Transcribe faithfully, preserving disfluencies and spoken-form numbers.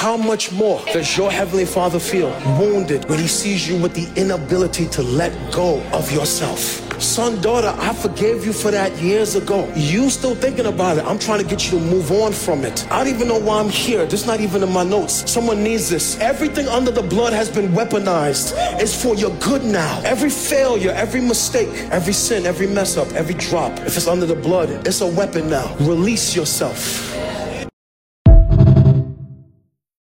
how much more does your Heavenly Father feel wounded when he sees you with the inability to let go of yourself? Son, daughter, I forgave you for that years ago. You still thinking about it. I'm trying to get you to move on from it. I don't even know why I'm here. This is not even in my notes. Someone needs this. Everything under the blood has been weaponized. It's for your good now. Every failure, every mistake, every sin, every mess up, every drop, if it's under the blood, it's a weapon now. Release yourself.